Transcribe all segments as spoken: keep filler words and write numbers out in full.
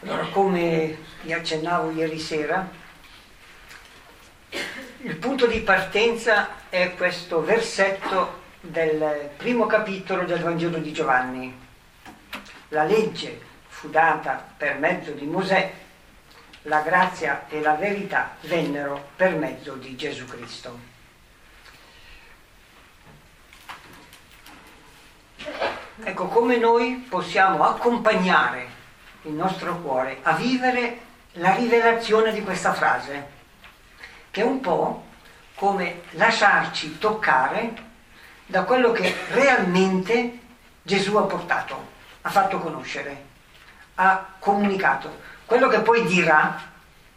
Allora, come vi accennavo ieri sera, il punto di partenza è questo versetto del primo capitolo del Vangelo di Giovanni. La legge fu data per mezzo di Mosè, la grazia e la verità vennero per mezzo di Gesù Cristo. Ecco, come noi possiamo accompagnare il nostro cuore a vivere la rivelazione di questa frase, che è un po' come lasciarci toccare da quello che realmente Gesù ha portato, ha fatto conoscere, ha comunicato. Quello che poi dirà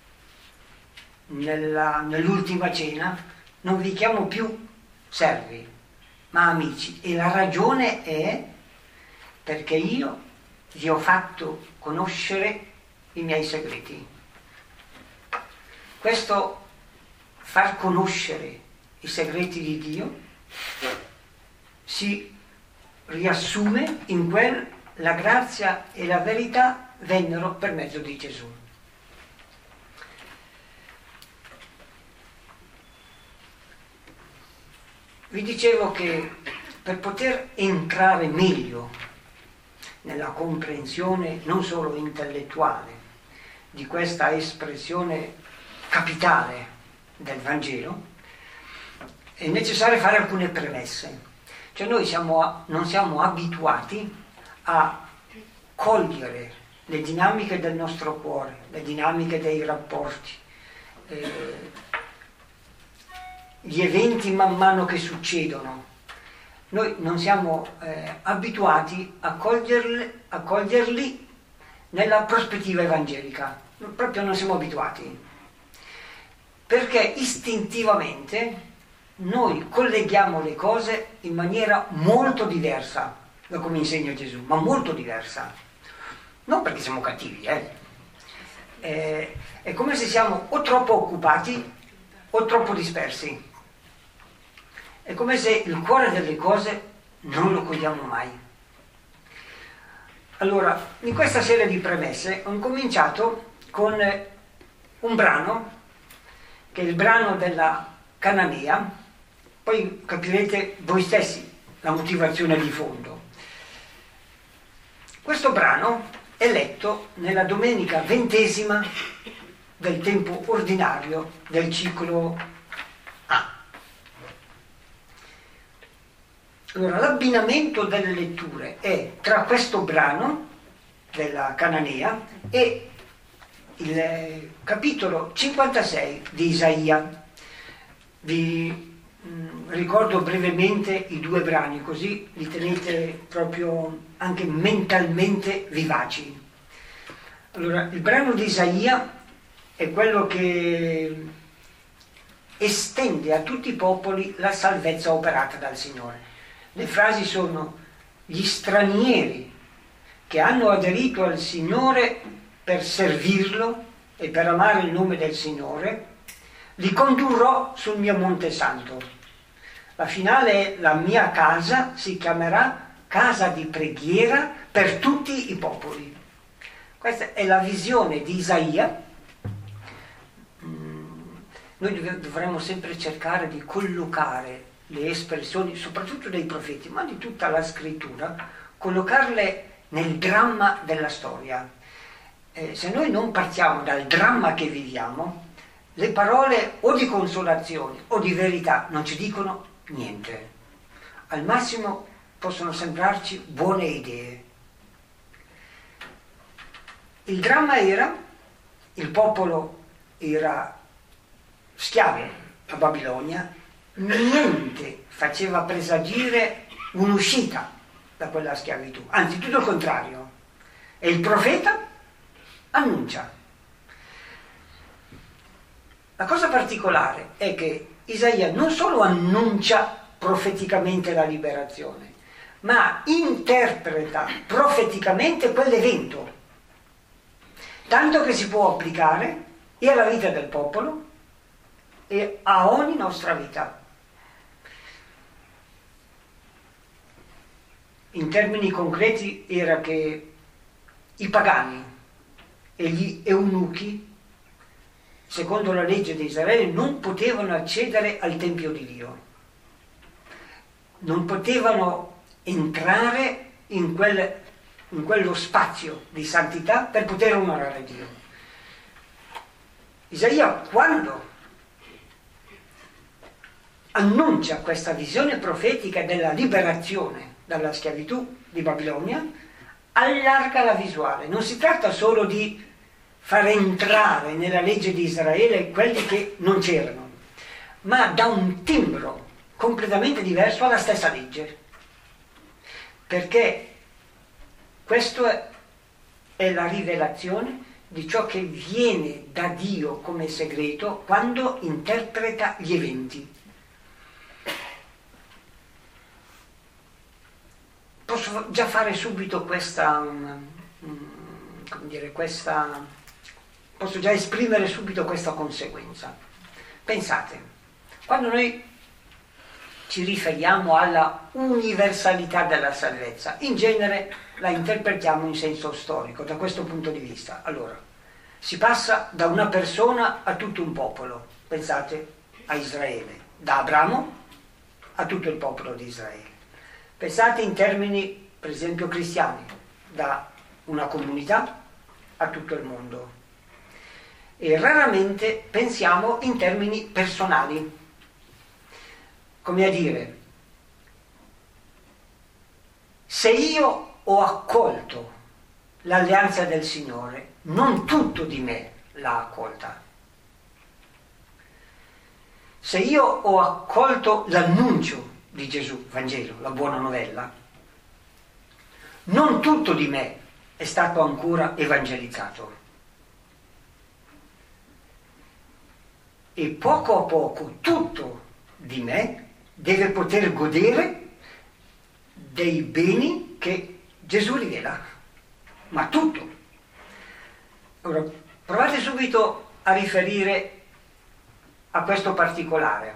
nella, nell'ultima cena: non vi chiamo più servi, ma amici. E la ragione è perché io vi ho fatto conoscere i miei segreti. Questo far conoscere i segreti di Dio si riassume in quel: la grazia e la verità vennero per mezzo di Gesù. Vi dicevo che per poter entrare meglio nella comprensione non solo intellettuale di questa espressione capitale del Vangelo, è necessario fare alcune premesse. Cioè noi siamo, non siamo abituati a cogliere le dinamiche del nostro cuore, le dinamiche dei rapporti, eh, gli eventi man mano che succedono. Noi non siamo eh, abituati a coglierli, a coglierli nella prospettiva evangelica, proprio non siamo abituati, perché istintivamente noi colleghiamo le cose in maniera molto diversa da come insegna Gesù, ma molto diversa. Non perché siamo cattivi, eh. Eh, è come se siamo o troppo occupati o troppo dispersi. È come se il cuore delle cose non lo cogliamo mai. Allora, in questa serie di premesse ho incominciato con un brano, che è il brano della Cananea. Poi capirete voi stessi la motivazione di fondo. Questo brano è letto nella domenica ventesima del tempo ordinario del ciclo A. Allora, l'abbinamento delle letture è tra questo brano della Cananea e il capitolo cinquantasei di Isaia. Vi mh, ricordo brevemente i due brani, così li tenete proprio anche mentalmente vivaci. Allora, il brano di Isaia è quello che estende a tutti i popoli la salvezza operata dal Signore. Le frasi sono: gli stranieri che hanno aderito al Signore per servirlo e per amare il nome del Signore, li condurrò sul mio monte santo. La finale è: la mia casa si chiamerà casa di preghiera per tutti i popoli. Questa è la visione di Isaia. Noi dovremmo sempre cercare di collocare le espressioni, soprattutto dei profeti, ma di tutta la scrittura, collocarle nel dramma della storia. Eh, se noi non partiamo dal dramma che viviamo, le parole o di consolazione o di verità non ci dicono niente. Al massimo possono sembrarci buone idee. Il dramma era: il popolo era schiavo a Babilonia, niente faceva presagire un'uscita da quella schiavitù, anzi tutto il contrario. E il profeta annuncia. La cosa particolare è che Isaia non solo annuncia profeticamente la liberazione, ma interpreta profeticamente quell'evento, tanto che si può applicare e alla vita del popolo e a ogni nostra vita. In termini concreti era che i pagani e gli eunuchi, secondo la legge di Israele, non potevano accedere al Tempio di Dio, non potevano entrare in, quel, in quello spazio di santità per poter onorare Dio. Isaia, quando annuncia questa visione profetica della liberazione dalla schiavitù di Babilonia, allarga la visuale. Non si tratta solo di far entrare nella legge di Israele quelli che non c'erano, ma dà un timbro completamente diverso alla stessa legge, perché questa è la rivelazione di ciò che viene da Dio come segreto quando interpreta gli eventi. Posso già fare subito questa, um, come dire, questa, posso già esprimere subito questa conseguenza. Pensate, quando noi ci riferiamo alla universalità della salvezza, in genere la interpretiamo in senso storico, da questo punto di vista. Allora, si passa da una persona a tutto un popolo, pensate a Israele, da Abramo a tutto il popolo di Israele. Pensate in termini, per esempio, cristiani, da una comunità a tutto il mondo. E raramente pensiamo in termini personali, come a dire, se io ho accolto l'alleanza del Signore, non tutto di me l'ha accolta. Se io ho accolto l'annuncio di Gesù, Vangelo, la buona novella, non tutto di me è stato ancora evangelizzato. E poco a poco tutto di me deve poter godere dei beni che Gesù rivela, ma tutto. Ora, provate subito a riferire a questo particolare.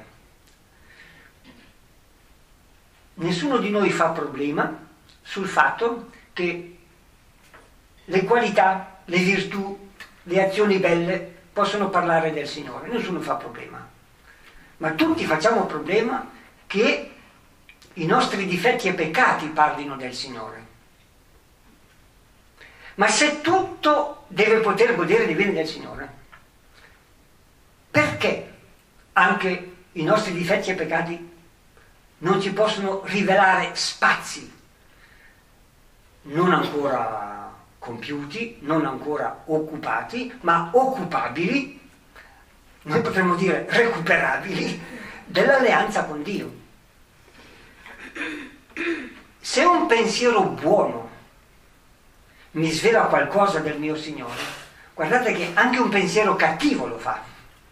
Nessuno di noi fa problema sul fatto che le qualità, le virtù, le azioni belle possono parlare del Signore, nessuno fa problema. Ma tutti facciamo problema che i nostri difetti e peccati parlino del Signore. Ma se tutto deve poter godere dei beni del Signore, perché anche i nostri difetti e peccati non ci possono rivelare spazi non ancora compiuti, non ancora occupati, ma occupabili, noi potremmo dire recuperabili, dell'alleanza con Dio? Se un pensiero buono mi svela qualcosa del mio Signore, guardate che anche un pensiero cattivo lo fa.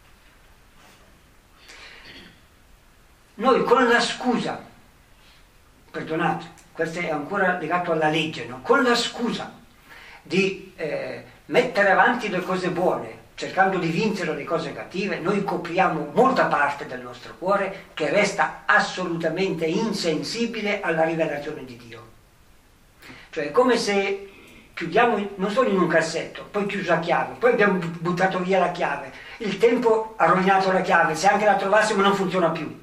Noi con la scusa, perdonate, questo è ancora legato alla legge, no? Con la scusa di eh, mettere avanti le cose buone, cercando di vincere le cose cattive, noi copriamo molta parte del nostro cuore che resta assolutamente insensibile alla rivelazione di Dio. Cioè è come se chiudiamo in, non solo in un cassetto, poi chiuso a chiave, poi abbiamo buttato via la chiave, il tempo ha rovinato la chiave, se anche la trovassimo non funziona più.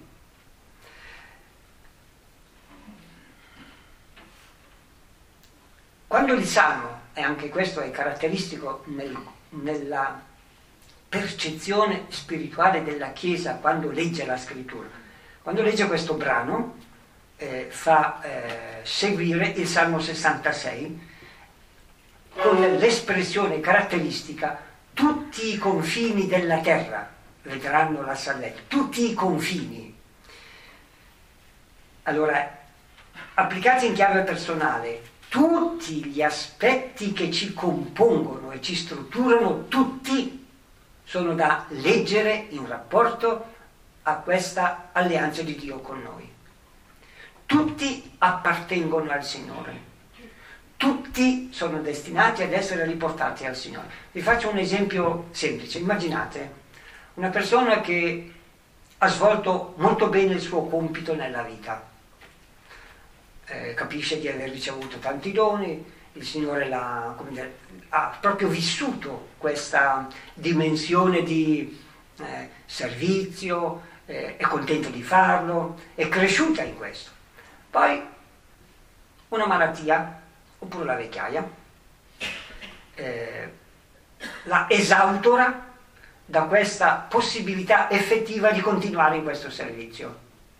Quando il Salmo, e anche questo è caratteristico nel, nella percezione spirituale della Chiesa quando legge la Scrittura, quando legge questo brano eh, fa eh, seguire il Salmo sessantasei con l'espressione caratteristica: tutti i confini della terra vedranno la salvezza, tutti i confini. Allora, applicati in chiave personale, tutti gli aspetti che ci compongono e ci strutturano, tutti sono da leggere in rapporto a questa alleanza di Dio con noi. Tutti appartengono al Signore, tutti sono destinati ad essere riportati al Signore. Vi faccio un esempio semplice. Immaginate una persona che ha svolto molto bene il suo compito nella vita. Eh, capisce di aver ricevuto tanti doni il Signore l'ha, come dire, ha proprio vissuto questa dimensione di eh, servizio, eh, è contento di farlo, è cresciuta in questo. Poi una malattia, oppure la vecchiaia, eh, la esautora da questa possibilità effettiva di continuare in questo servizio.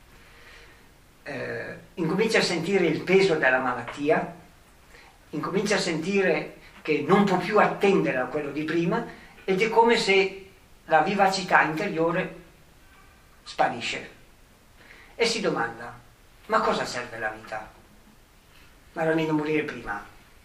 Eh, incomincia a sentire il peso della malattia, incomincia a sentire che non può più attendere a quello di prima ed è come se la vivacità interiore sparisce e si domanda: ma cosa serve la vita? Ma era meglio morire prima.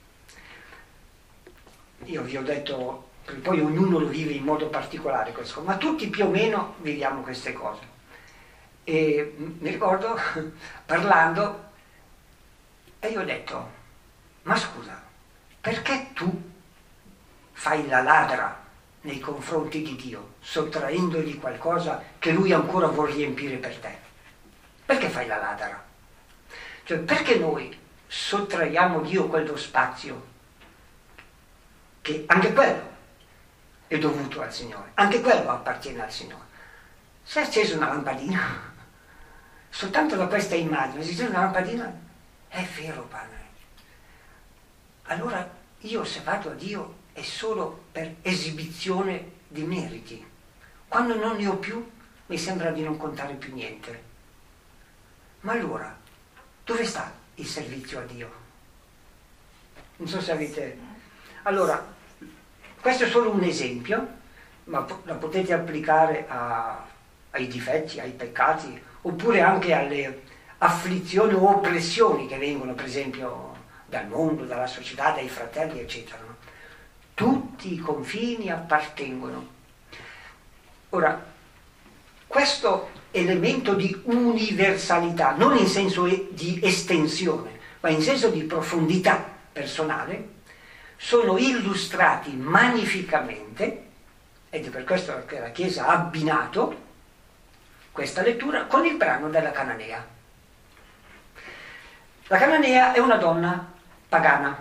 Io vi ho detto, poi ognuno lo vive in modo particolare questo, ma tutti più o meno viviamo queste cose. E mi ricordo parlando e io ho detto: ma scusa, perché tu fai la ladra nei confronti di Dio, sottraendogli qualcosa che lui ancora vuol riempire per te? Perché fai la ladra? Cioè, perché noi sottraiamo Dio quello spazio che anche quello è dovuto al Signore, anche quello appartiene al Signore? Se è accesa una lampadina, soltanto da questa immagine, se c'è una lampadina, è vero, Padre. Allora io, se vado a Dio, è solo per esibizione di meriti. Quando non ne ho più, mi sembra di non contare più niente. Ma allora, dove sta il servizio a Dio? Non so se avete... Allora, questo è solo un esempio, ma la potete applicare a, ai difetti, ai peccati, oppure anche alle afflizioni o oppressioni che vengono, per esempio, dal mondo, dalla società, dai fratelli, eccetera. No? Tutti i confini appartengono. Ora, questo elemento di universalità, non in senso di estensione, ma in senso di profondità personale, sono illustrati magnificamente, ed è per questo che la Chiesa ha abbinato questa lettura con il brano della Cananea. La Cananea è una donna pagana.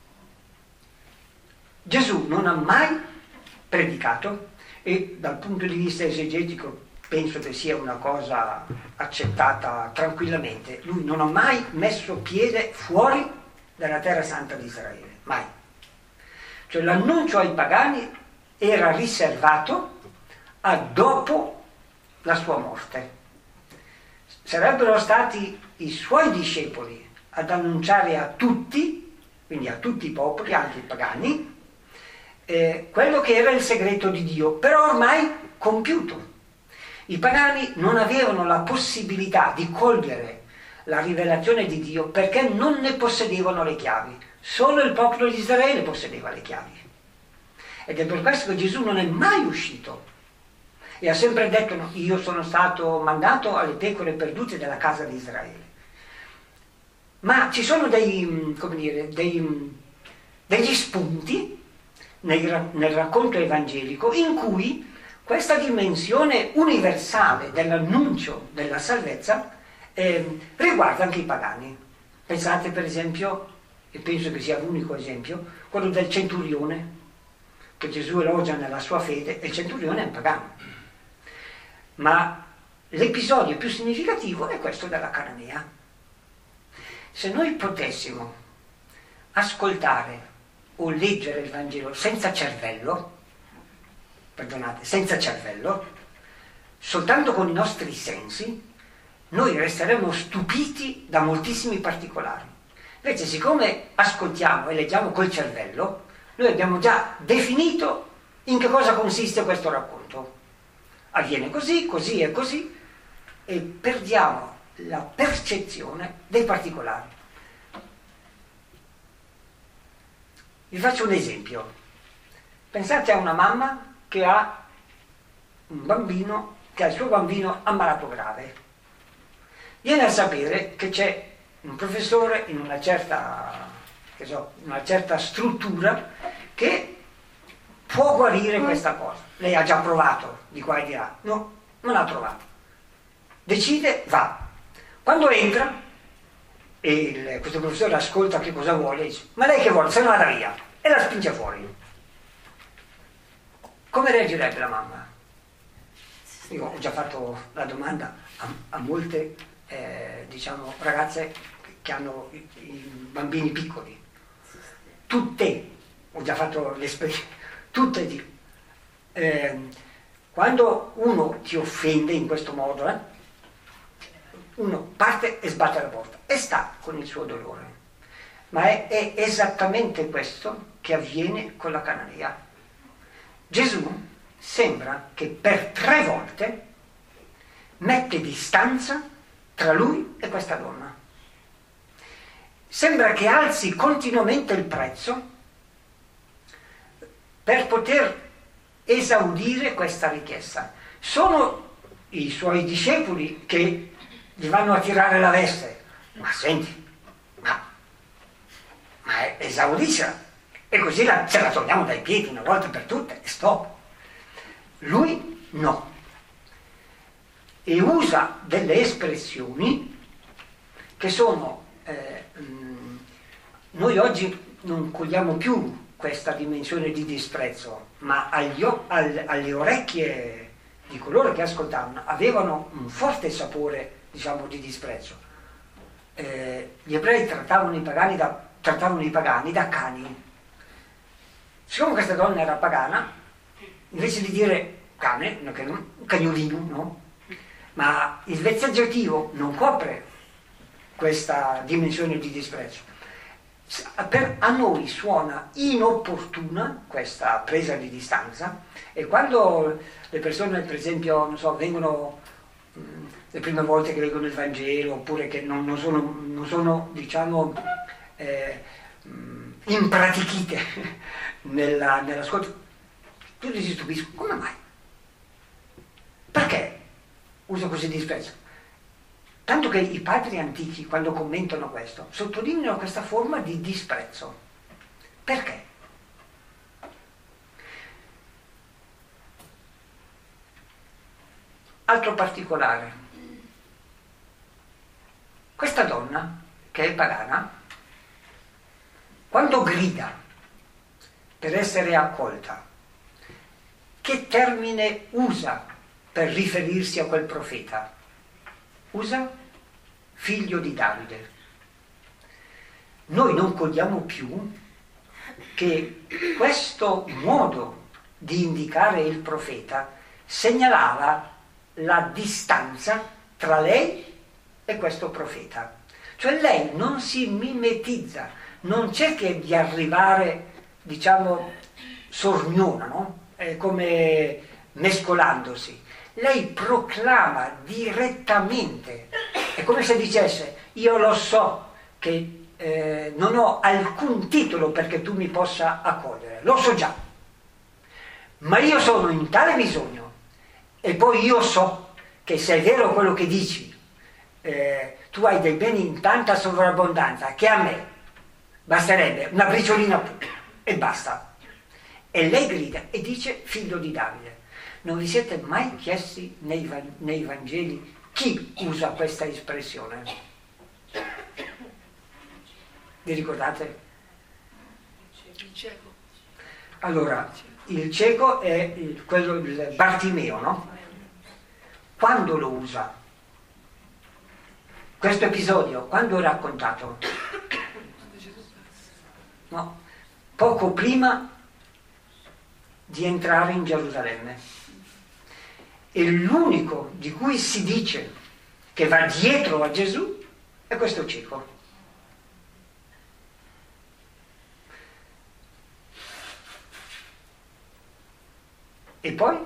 Gesù non ha mai predicato, e dal punto di vista esegetico penso che sia una cosa accettata tranquillamente, lui non ha mai messo piede fuori dalla terra santa di Israele, mai. Cioè l'annuncio ai pagani era riservato a dopo la sua morte. Sarebbero stati i suoi discepoli ad annunciare a tutti, quindi a tutti i popoli, anche i pagani, eh, quello che era il segreto di Dio, però ormai compiuto. I pagani non avevano la possibilità di cogliere la rivelazione di Dio perché non ne possedevano le chiavi. Solo il popolo di Israele possedeva le chiavi. Ed è per questo che Gesù non è mai uscito e ha sempre detto: no, io sono stato mandato alle pecore perdute della casa di Israele. Ma ci sono dei, come dire, dei, degli spunti nel, nel racconto evangelico in cui questa dimensione universale dell'annuncio della salvezza eh, riguarda anche i pagani. Pensate per esempio, e penso che sia l'unico esempio, quello del centurione, che Gesù elogia nella sua fede, e il centurione è un pagano. Ma l'episodio più significativo è questo della Cananea. Se noi potessimo ascoltare o leggere il Vangelo senza cervello, perdonate, senza cervello, soltanto con i nostri sensi, noi resteremmo stupiti da moltissimi particolari. Invece, siccome ascoltiamo e leggiamo col cervello, noi abbiamo già definito in che cosa consiste questo racconto. Avviene così, così e così, e perdiamo la percezione dei particolari. Vi faccio un esempio. Pensate a una mamma che ha un bambino, che ha il suo bambino ammalato grave. Viene a sapere che c'è un professore in una certa, che so, una certa struttura che può guarire questa cosa. Lei ha già provato di qua e di là, no, non ha trovato. Decide, va. Quando entra, e il, questo professore ascolta che cosa vuole e dice: ma lei che vuole? Se ne vada via, e la spinge fuori. Come reagirebbe la mamma? Io ho già fatto la domanda a, a molte eh, diciamo ragazze che hanno i, i bambini piccoli, tutte, ho già fatto l'esperienza, tutte di, eh, quando uno ti offende in questo modo, eh, uno parte e sbatte la porta e sta con il suo dolore, ma è, è esattamente questo che avviene con la Cananea. Gesù sembra che per tre volte mette distanza tra lui e questa donna. Sembra che alzi continuamente il prezzo per poter esaudire questa richiesta. Sono i suoi discepoli che gli vanno a tirare la veste. Ma senti, ma, ma esaudiscila, e così la, ce la togliamo dai piedi una volta per tutte e stop. Lui no, e usa delle espressioni che sono eh, mh, noi oggi non cogliamo più questa dimensione di disprezzo, ma agli, al, alle orecchie di coloro che ascoltavano avevano un forte sapore, diciamo, di disprezzo. Eh, gli ebrei trattavano i pagani da, trattavano i pagani da cani. Siccome questa donna era pagana, invece di dire cane, un cagnolino, no? Ma il vezzeggiativo non copre questa dimensione di disprezzo. Per, a noi suona inopportuna questa presa di distanza, e quando le persone, per esempio, non so, vengono mh, le prime volte che leggono il Vangelo, oppure che non, non, sono, non sono, diciamo, eh, mh, impratichite nella, nell'ascolto, tutti si stupiscono: come mai? Perché uso così disprezzo? Tanto che i padri antichi, quando commentano questo, sottolineano questa forma di disprezzo. Perché? Altro particolare. Questa donna, che è pagana, quando grida per essere accolta, che termine usa per riferirsi a quel profeta? Usa figlio di Davide. Noi non cogliamo più che questo modo di indicare il profeta segnalava la distanza tra lei e questo profeta. Cioè lei non si mimetizza, non cerca di arrivare, diciamo, sorniona, no? È come mescolandosi. Lei proclama direttamente, è come se dicesse: io lo so che eh, non ho alcun titolo perché tu mi possa accogliere, lo so già, ma io sono in tale bisogno, e poi io so che se è vero quello che dici, eh, tu hai dei beni in tanta sovrabbondanza che a me basterebbe una briciolina e basta. E lei grida e dice figlio di Davide. Non vi siete mai chiesti nei, nei Vangeli chi usa questa espressione? Vi ricordate? Il cieco. Allora, il cieco è il, quello, il Bartimeo, no? Quando lo usa? Questo episodio, quando è raccontato? No, poco prima di entrare in Gerusalemme. E l'unico di cui si dice che va dietro a Gesù è questo cieco. E poi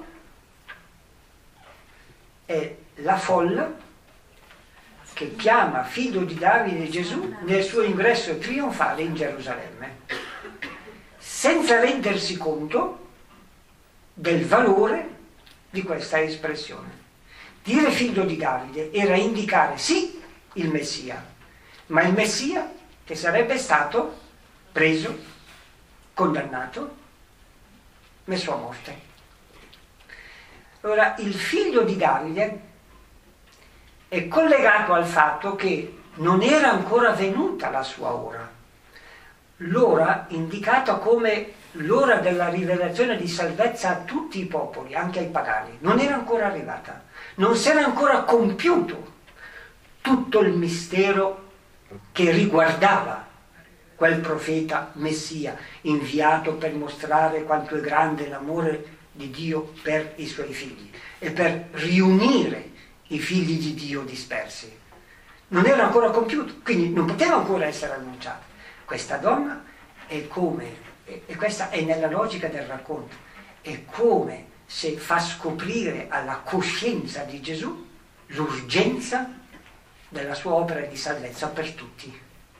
è la folla che chiama figlio di Davide Gesù nel suo ingresso trionfale in Gerusalemme, senza rendersi conto del valore di questa espressione. Dire figlio di Davide era indicare sì il Messia, ma il Messia che sarebbe stato preso, condannato, messo a morte. Allora, il figlio di Davide è collegato al fatto che non era ancora venuta la sua ora, l'ora indicata come l'ora della rivelazione di salvezza a tutti i popoli, anche ai pagani, non era ancora arrivata, non si era ancora compiuto tutto il mistero che riguardava quel profeta Messia inviato per mostrare quanto è grande l'amore di Dio per i suoi figli e per riunire i figli di Dio dispersi. Non era ancora compiuto, quindi non poteva ancora essere annunciata. Questa donna è come, e questa è nella logica del racconto, è come se fa scoprire alla coscienza di Gesù l'urgenza della sua opera di salvezza per tutti.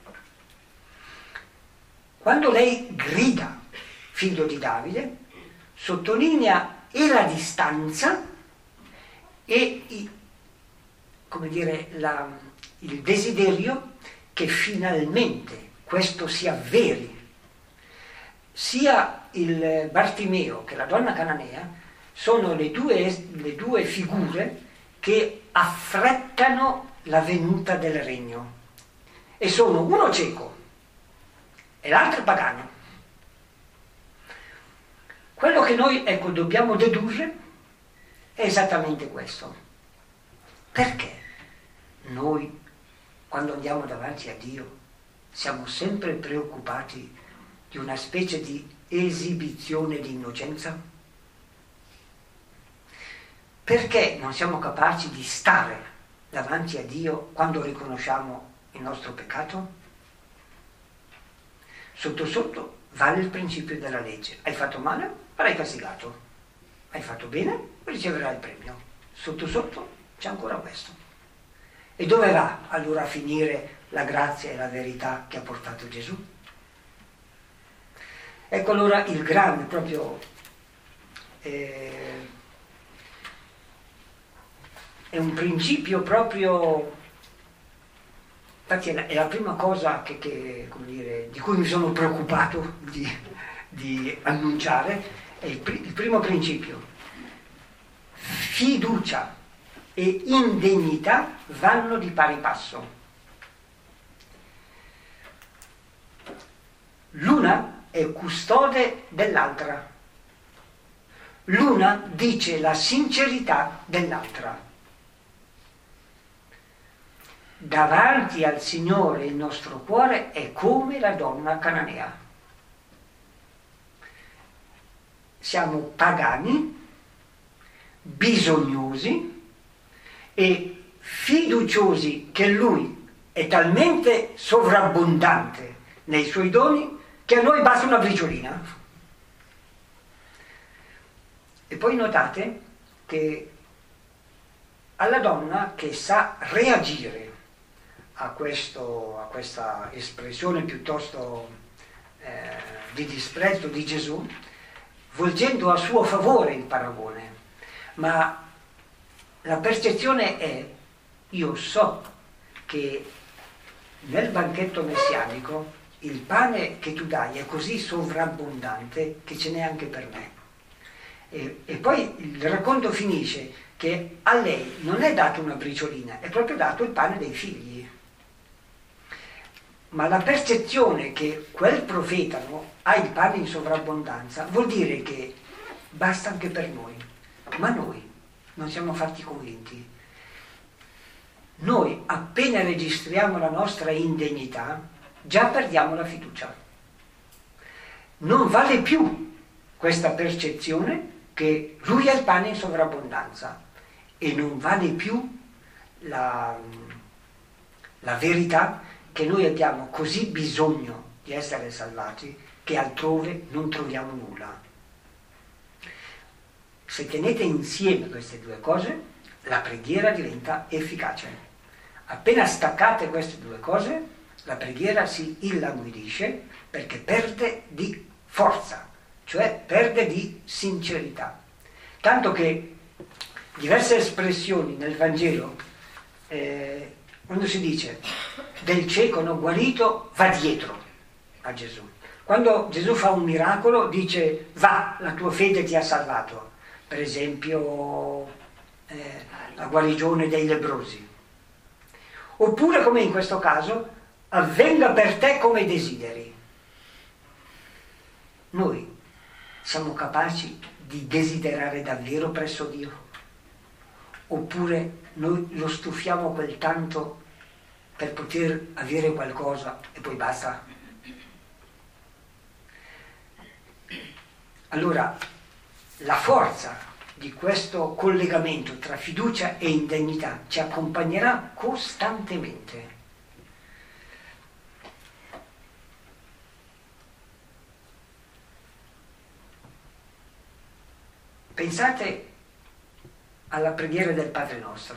Quando lei grida figlio di Davide, sottolinea e la distanza e i, come dire, la, il desiderio che finalmente questo si avveri. Sia il Bartimeo che la donna cananea sono le due, le due figure che affrettano la venuta del regno, e sono uno cieco e l'altro pagano. Quello che noi, ecco, dobbiamo dedurre è esattamente questo. Perché noi, quando andiamo davanti a Dio, siamo sempre preoccupati di una specie di esibizione di innocenza? Perché non siamo capaci di stare davanti a Dio quando riconosciamo il nostro peccato? Sotto sotto vale il principio della legge. Hai fatto male? Sarai castigato. Hai fatto bene? Riceverai il premio. Sotto sotto c'è ancora questo. E dove va allora a finire la grazia e la verità che ha portato Gesù? Ecco allora il grande, proprio, eh, è un principio proprio, infatti è la, è la prima cosa che, che, come dire, di cui mi sono preoccupato di, di annunciare, è il, il primo principio. Fiducia e indegnità vanno di pari passo. L'una è custode dell'altra. L'una dice la sincerità dell'altra. Davanti al Signore il nostro cuore è come la donna cananea. Siamo pagani, bisognosi e fiduciosi che Lui è talmente sovrabbondante nei suoi doni che a noi basta una briciolina. E poi notate che alla donna che sa reagire a, questo, a questa espressione piuttosto eh, di disprezzo di Gesù, volgendo a suo favore il paragone, ma la percezione è: io so che nel banchetto messianico il pane che tu dai è così sovrabbondante che ce n'è anche per me. E, e poi il racconto finisce che a lei non è dato una briciolina, è proprio dato il pane dei figli. Ma la percezione che quel profeta, no, ha il pane in sovrabbondanza vuol dire che basta anche per noi, ma noi non siamo fatti convinti. Noi appena registriamo la nostra indegnità già perdiamo la fiducia. Non vale più questa percezione che lui ha il pane in sovrabbondanza, e non vale più la, la verità che noi abbiamo così bisogno di essere salvati che altrove non troviamo nulla. Se tenete insieme queste due cose, la preghiera diventa efficace. Appena staccate queste due cose, la preghiera si illanguidisce perché perde di forza, cioè perde di sincerità. Tanto che diverse espressioni nel Vangelo, eh, quando si dice del cieco non guarito, va dietro a Gesù. Quando Gesù fa un miracolo dice va, la tua fede ti ha salvato. Per esempio eh, la guarigione dei lebbrosi. Oppure, come in questo caso, avvenga per te come desideri. Noi siamo capaci di desiderare davvero presso Dio? Oppure noi lo stufiamo quel tanto per poter avere qualcosa e poi basta? Allora, la forza di questo collegamento tra fiducia e indennità ci accompagnerà costantemente. Pensate alla preghiera del Padre Nostro.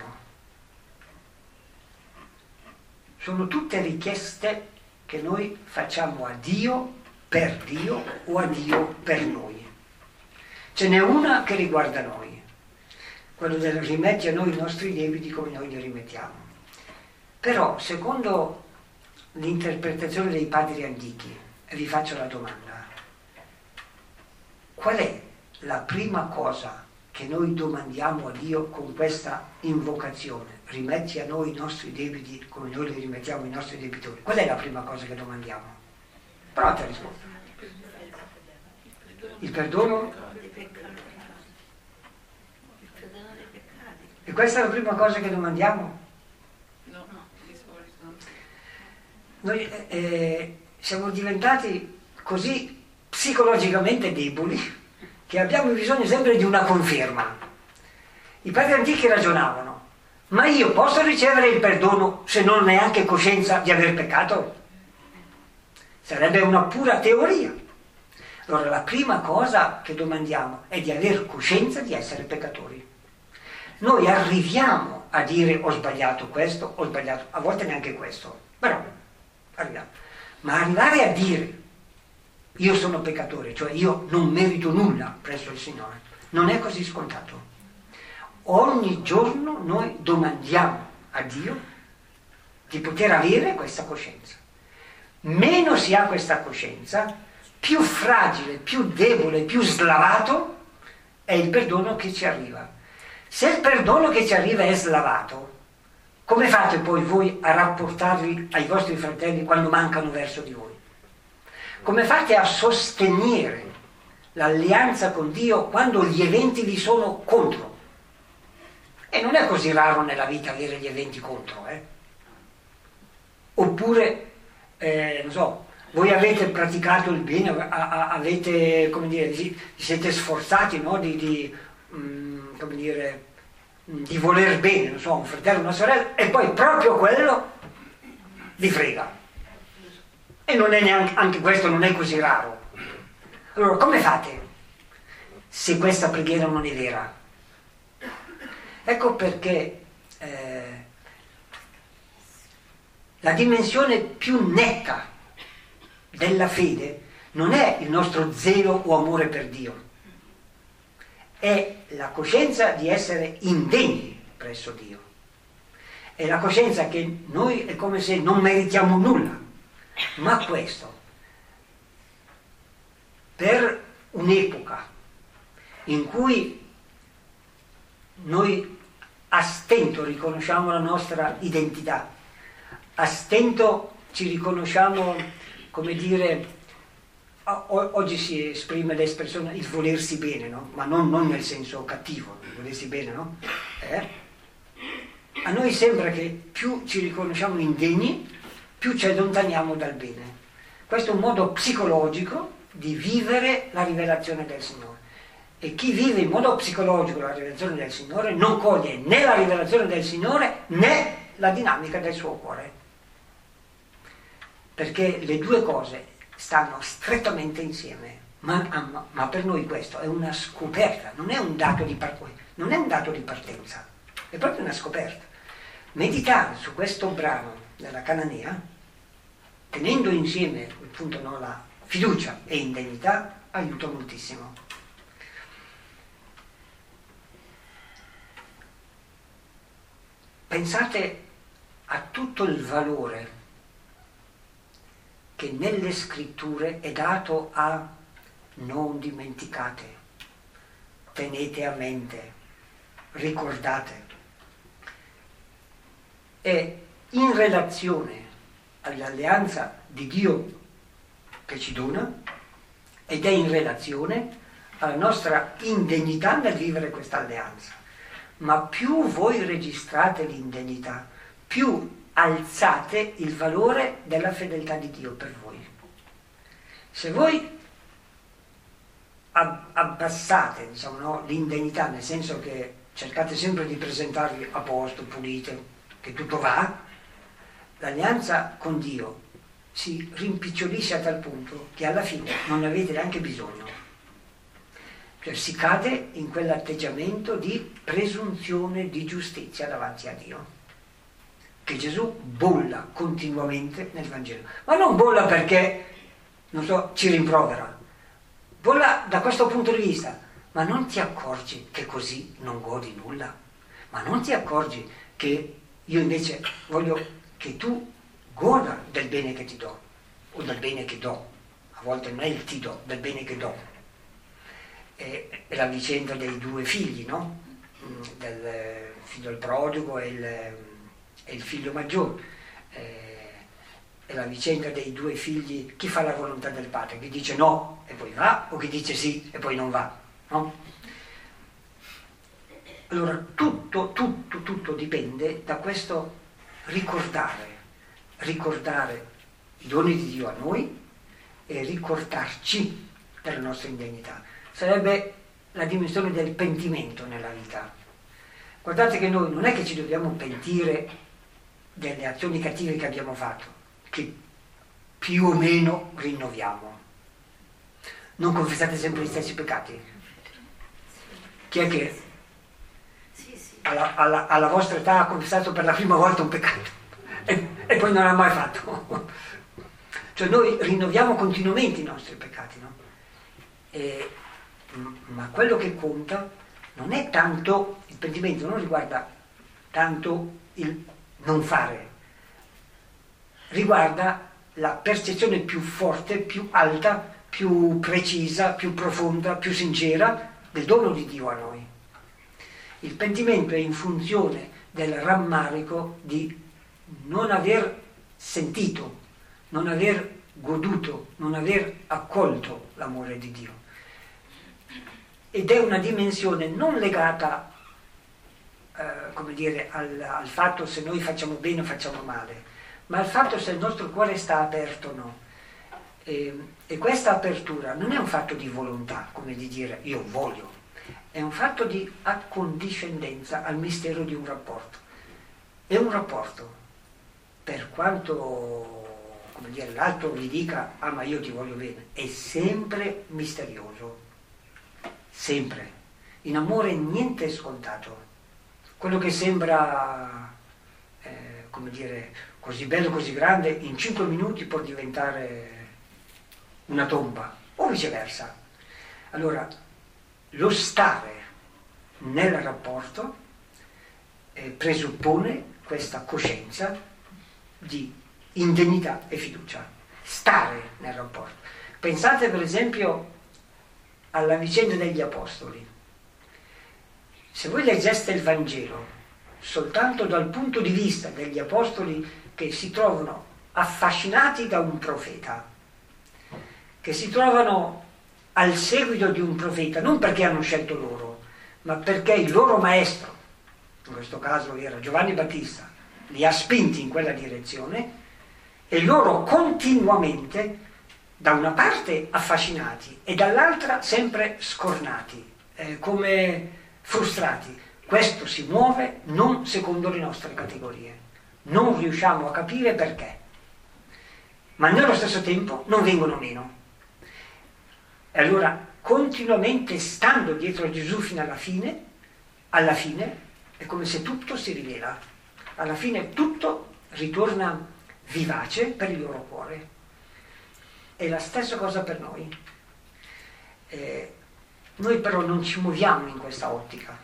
Sono tutte richieste che noi facciamo a Dio, per Dio o a Dio per noi. Ce n'è una che riguarda noi, quello del rimetti a noi i nostri debiti come noi li rimettiamo. Però, secondo l'interpretazione dei padri antichi, e vi faccio la domanda, qual è la prima cosa che noi domandiamo a Dio con questa invocazione? Rimetti a noi i nostri debiti come noi li rimettiamo ai nostri debitori. Qual è la prima cosa che domandiamo? Pronta a rispondere. Il perdono? E questa è la prima cosa che domandiamo? No, no, di solito. Noi eh, siamo diventati così psicologicamente deboli che abbiamo bisogno sempre di una conferma. I padri antichi ragionavano, ma io posso ricevere il perdono se non ho neanche coscienza di aver peccato? Sarebbe una pura teoria. Allora la prima cosa che domandiamo è di aver coscienza di essere peccatori. Noi arriviamo a dire ho sbagliato questo, ho sbagliato, a volte neanche questo, però arriviamo. Ma arrivare a dire io sono peccatore, cioè io non merito nulla presso il Signore, non è così scontato. Ogni giorno noi domandiamo a Dio di poter avere questa coscienza. Meno si ha questa coscienza, più fragile, più debole, più slavato è il perdono che ci arriva. Se il perdono che ci arriva è slavato, come fate poi voi a rapportarvi ai vostri fratelli quando mancano verso di voi? Come fate a sostenere l'alleanza con Dio quando gli eventi vi sono contro? E non è così raro nella vita avere gli eventi contro, eh? Oppure, eh, non so, voi avete praticato il bene, a, a, avete, come dire, vi siete sforzati, no, di, di, mh, come dire, di voler bene, non so, un fratello, una sorella, e poi proprio quello vi frega. E non è neanche, anche questo non è così raro. Allora, come fate se questa preghiera non è vera? Ecco perché eh, la dimensione più netta della fede non è il nostro zelo o amore per Dio, è la coscienza di essere indegni presso Dio. È la coscienza che noi è come se non meritiamo nulla, ma questo per un'epoca in cui noi a stento riconosciamo la nostra identità, a stento ci riconosciamo, come dire, oggi si esprime l'espressione il volersi bene, no? Ma non, non nel senso cattivo, il volersi bene, no? Eh? A noi sembra che più ci riconosciamo indegni, più ci allontaniamo dal bene. Questo è un modo psicologico di vivere la rivelazione del Signore. E chi vive in modo psicologico la rivelazione del Signore non coglie né la rivelazione del Signore né la dinamica del suo cuore. Perché le due cose stanno strettamente insieme. Ma, ma, ma per noi questo è una scoperta, non è un dato di partenza, non è un dato di partenza, è proprio una scoperta. Meditare su questo brano della Cananea, tenendo insieme appunto no, la fiducia e indegnità, aiuta moltissimo. Pensate a tutto il valore che nelle scritture è dato a non dimenticate, tenete a mente, ricordate. E in relazione all'alleanza di Dio che ci dona ed è in relazione alla nostra indegnità nel vivere questa alleanza. Ma più voi registrate l'indegnità, più alzate il valore della fedeltà di Dio per voi. Se voi abbassate, diciamo, no, l'indegnità, nel senso che cercate sempre di presentarvi a posto, pulite, che tutto va, l'alleanza con Dio si rimpicciolisce a tal punto che alla fine non ne avete neanche bisogno. Cioè si cade in quell'atteggiamento di presunzione di giustizia davanti a Dio, che Gesù bolla continuamente nel Vangelo. Ma non bolla perché, non so, ci rimprovera. Bolla da questo punto di vista. Ma non ti accorgi che così non godi nulla? Ma non ti accorgi che io invece voglio che tu goda del bene che ti do, o del bene che do? A volte non è il ti do, del bene che do. È, è la vicenda dei due figli, no? Del figlio del prodigo e il, e il figlio maggiore. Eh, è la vicenda dei due figli, chi fa la volontà del padre, chi dice no e poi va, o chi dice sì e poi non va, no? Allora tutto, tutto, tutto dipende da questo ricordare, ricordare i doni di Dio a noi e ricordarci della nostra indegnità. Sarebbe la dimensione del pentimento nella vita. Guardate che noi non è che ci dobbiamo pentire delle azioni cattive che abbiamo fatto, che più o meno rinnoviamo. Non confessate sempre gli stessi peccati. Chi è che alla, alla, alla vostra età ha confessato per la prima volta un peccato e, e poi non l'ha mai fatto? Cioè noi rinnoviamo continuamente i nostri peccati, no? E, ma quello che conta non è tanto il pentimento, non riguarda tanto il non fare, riguarda la percezione più forte, più alta, più precisa, più profonda, più sincera del dono di Dio a noi. Il pentimento è in funzione del rammarico di non aver sentito, non aver goduto, non aver accolto l'amore di Dio. Ed è una dimensione non legata, eh, come dire, al, al fatto se noi facciamo bene o facciamo male, ma al fatto se il nostro cuore sta aperto o no. E, e questa apertura non è un fatto di volontà, come di dire io voglio, è un fatto di accondiscendenza al mistero di un rapporto. È un rapporto, per quanto, come dire, l'altro gli dica ah ma io ti voglio bene, è sempre misterioso. Sempre. In amore niente è scontato. Quello che sembra, eh, come dire, così bello, così grande, in cinque minuti può diventare una tomba, o viceversa. Allora, lo stare nel rapporto eh, presuppone questa coscienza di indegnità e fiducia. Stare nel rapporto. Pensate per esempio alla vicenda degli apostoli. Se voi leggeste il Vangelo soltanto dal punto di vista degli apostoli che si trovano affascinati da un profeta, che si trovano al seguito di un profeta, non perché hanno scelto loro, ma perché il loro maestro, in questo caso era Giovanni Battista, li ha spinti in quella direzione, e loro continuamente da una parte affascinati e dall'altra sempre scornati, eh, come frustrati. Questo si muove non secondo le nostre categorie. Non riusciamo a capire perché. Ma nello stesso tempo non vengono meno. E allora, continuamente stando dietro a Gesù fino alla fine, alla fine è come se tutto si rivela. Alla fine tutto ritorna vivace per il loro cuore. È la stessa cosa per noi. Eh, noi però non ci muoviamo in questa ottica.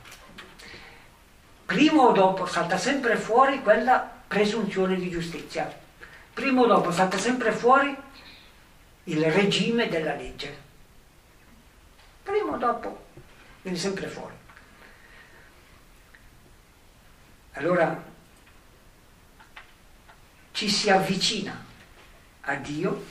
Prima o dopo salta sempre fuori quella presunzione di giustizia. Prima o dopo salta sempre fuori il regime della legge. Prima o dopo viene sempre fuori. Allora, ci si avvicina a Dio,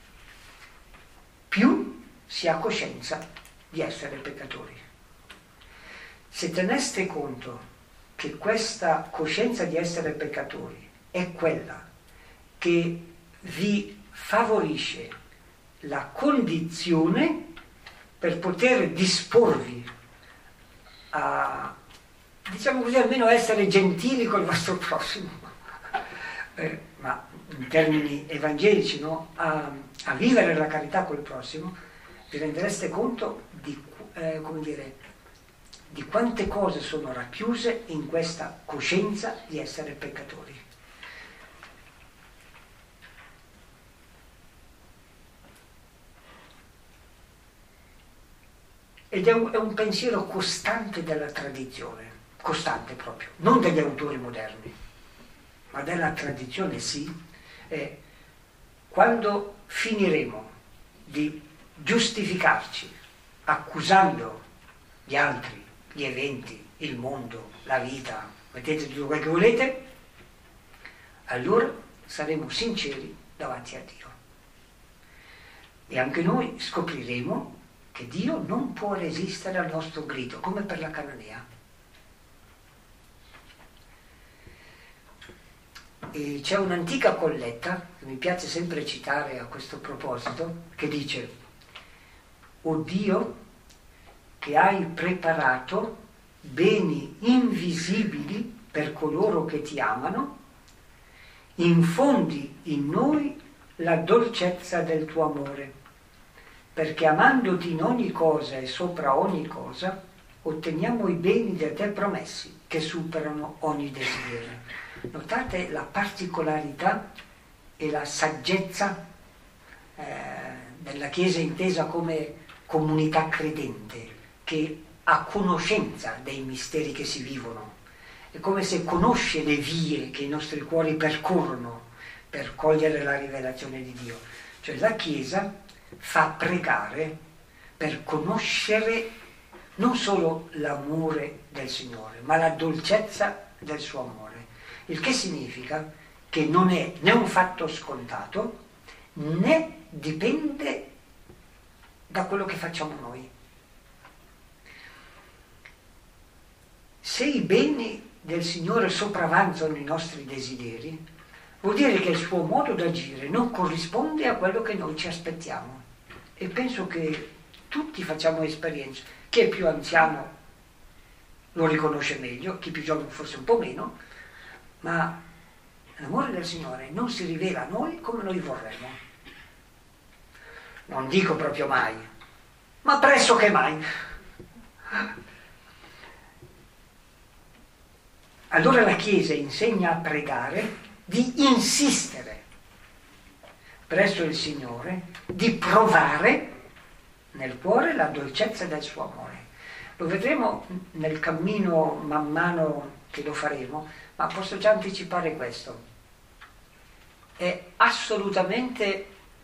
più si ha coscienza di essere peccatori. Se teneste conto che questa coscienza di essere peccatori è quella che vi favorisce la condizione per poter disporvi a, diciamo così, almeno essere gentili col vostro prossimo, eh, ma in termini evangelici, no? a, a vivere la carità col prossimo, vi rendereste conto di, eh, come dire, di quante cose sono racchiuse in questa coscienza di essere peccatori. Ed è un, è un pensiero costante della tradizione, costante proprio, non degli autori moderni, ma della tradizione, sì. Eh, quando finiremo di giustificarci accusando gli altri, gli eventi, il mondo, la vita, mettete tutto quel che volete, allora saremo sinceri davanti a Dio. E anche noi scopriremo che Dio non può resistere al nostro grido, come per la Cananea. E c'è un'antica colletta, che mi piace sempre citare a questo proposito, che dice: «O Dio, che hai preparato beni invisibili per coloro che ti amano, infondi in noi la dolcezza del tuo amore, perché amandoti in ogni cosa e sopra ogni cosa, otteniamo i beni da te promessi, che superano ogni desiderio». Notate la particolarità e la saggezza eh, della Chiesa intesa come comunità credente, che ha conoscenza dei misteri che si vivono. È come se conosce le vie che i nostri cuori percorrono per cogliere la rivelazione di Dio. Cioè la Chiesa fa pregare per conoscere non solo l'amore del Signore, ma la dolcezza del suo amore, il che significa che non è né un fatto scontato né dipende da quello che facciamo noi. Se i beni del Signore sopravanzano i nostri desideri, vuol dire che il suo modo d'agire non corrisponde a quello che noi ci aspettiamo. E penso che tutti facciamo esperienza. Chi è più anziano lo riconosce meglio, chi più giovane forse un po' meno, ma l'amore del Signore non si rivela a noi come noi vorremmo. Non dico proprio mai, ma pressoché mai. Allora la Chiesa insegna a pregare di insistere presso il Signore, di provare nel cuore la dolcezza del suo amore. Lo vedremo nel cammino man mano che lo faremo, ma posso già anticipare questo. È assolutamente,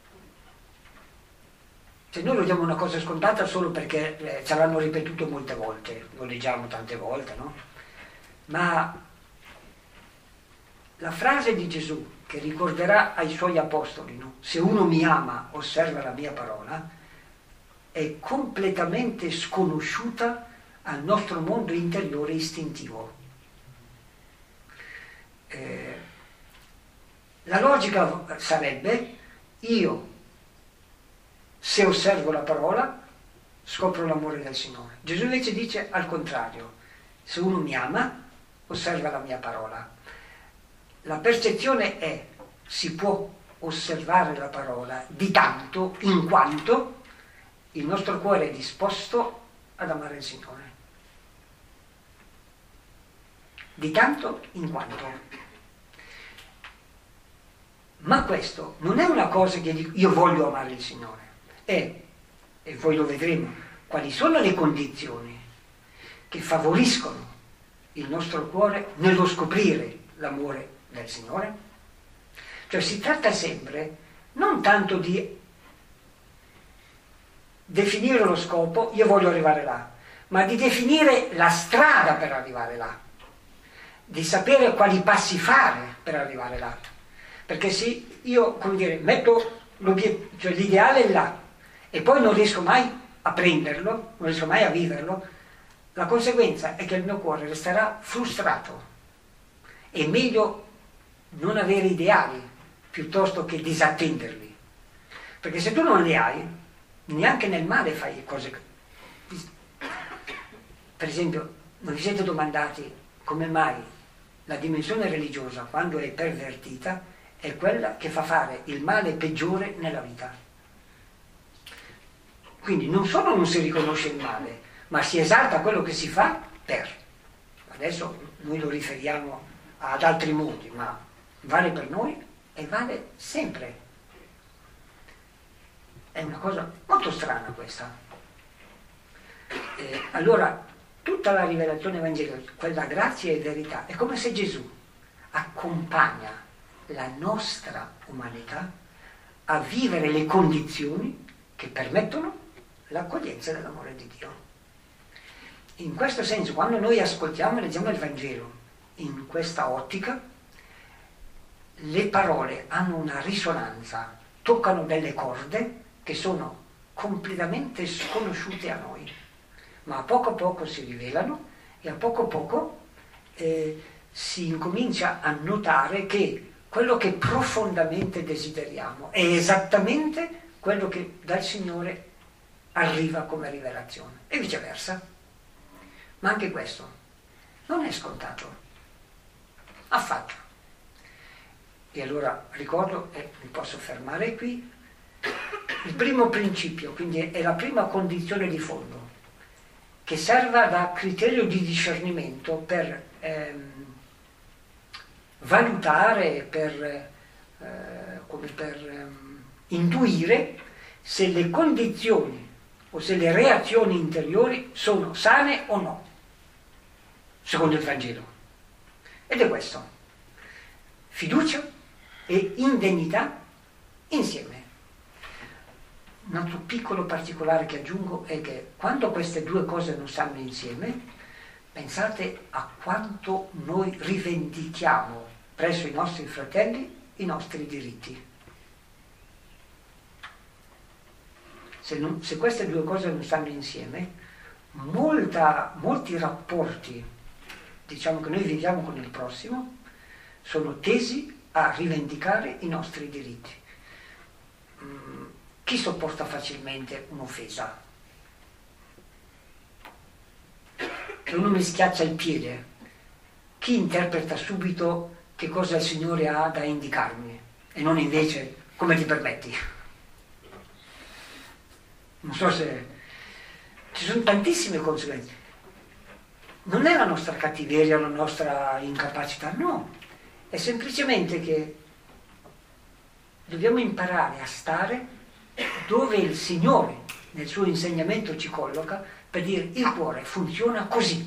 se noi lo diamo una cosa scontata solo perché eh, ce l'hanno ripetuto molte volte, lo leggiamo tante volte, no? Ma la frase di Gesù che ricorderà ai suoi apostoli, no? Se uno mi ama, osserva la mia parola, è completamente sconosciuta al nostro mondo interiore istintivo. Eh, la logica sarebbe: io, se osservo la parola, scopro l'amore del Signore. Gesù invece dice al contrario: se uno mi ama, osserva la mia parola. La percezione è: si può osservare la parola di tanto in quanto il nostro cuore è disposto ad amare il Signore. Di tanto in quanto. Ma questo non è una cosa che dico io voglio amare il Signore, è, e voi lo vedremo, quali sono le condizioni che favoriscono il nostro cuore nello scoprire l'amore del Signore. Cioè si tratta sempre non tanto di definire lo scopo, io voglio arrivare là, ma di definire la strada per arrivare là, di sapere quali passi fare per arrivare là. Perché se io, come dire, metto l'obiettivo, cioè l'ideale là, e poi non riesco mai a prenderlo, non riesco mai a viverlo, la conseguenza è che il mio cuore resterà frustrato. È meglio non avere ideali piuttosto che disattenderli. Perché se tu non li hai, neanche nel male fai cose. Per esempio, non vi siete domandati come mai la dimensione religiosa, quando è pervertita, è quella che fa fare il male peggiore nella vita. Quindi non solo non si riconosce il male, ma si esalta quello che si fa per. Adesso noi lo riferiamo ad altri modi, ma vale per noi e vale sempre. È una cosa molto strana questa. Eh, allora, tutta la rivelazione evangelica, quella grazia e verità, è come se Gesù accompagna la nostra umanità a vivere le condizioni che permettono l'accoglienza dell'amore di Dio. In questo senso, quando noi ascoltiamo e leggiamo il Vangelo in questa ottica, le parole hanno una risonanza, toccano delle corde che sono completamente sconosciute a noi, ma a poco a poco si rivelano e a poco a poco eh, si incomincia a notare che quello che profondamente desideriamo è esattamente quello che dal Signore arriva come rivelazione e viceversa. Ma anche questo non è scontato, affatto. E allora ricordo, e mi posso fermare qui, il primo principio, quindi è la prima condizione di fondo, che serva da criterio di discernimento per ehm, valutare, per, eh, come per ehm, intuire se le condizioni o se le reazioni interiori sono sane o no, secondo il Vangelo. Ed è questo: fiducia e indegnità insieme. Un altro piccolo particolare che aggiungo è che quando queste due cose non stanno insieme, pensate a quanto noi rivendichiamo presso i nostri fratelli i nostri diritti. Se, non, se queste due cose non stanno insieme, molta, molti rapporti, diciamo, che noi viviamo con il prossimo, sono tesi a rivendicare i nostri diritti. Mm, chi sopporta facilmente un'offesa? Che uno mi schiaccia il piede, chi interpreta subito che cosa il Signore ha da indicarmi e non invece come ti permetti? Non so se ci sono tantissime conseguenze. Non è la nostra cattiveria, la nostra incapacità, no, è semplicemente che dobbiamo imparare a stare dove il Signore nel suo insegnamento ci colloca, per dire: il cuore funziona così,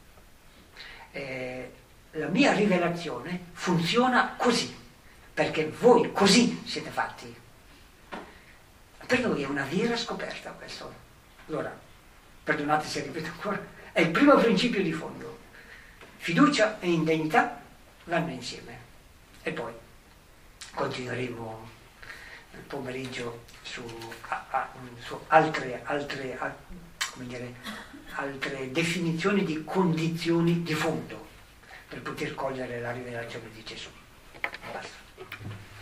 eh, la mia rivelazione funziona così, perché voi così siete fatti. Per noi è una vera scoperta questo. Allora, perdonate se ripeto ancora, è il primo principio di fondo. Fiducia e indegnità vanno insieme. E poi continueremo il pomeriggio su, a, a, su altre, altre, a, come dire, altre definizioni di condizioni di fondo per poter cogliere la rivelazione di Gesù. Basta.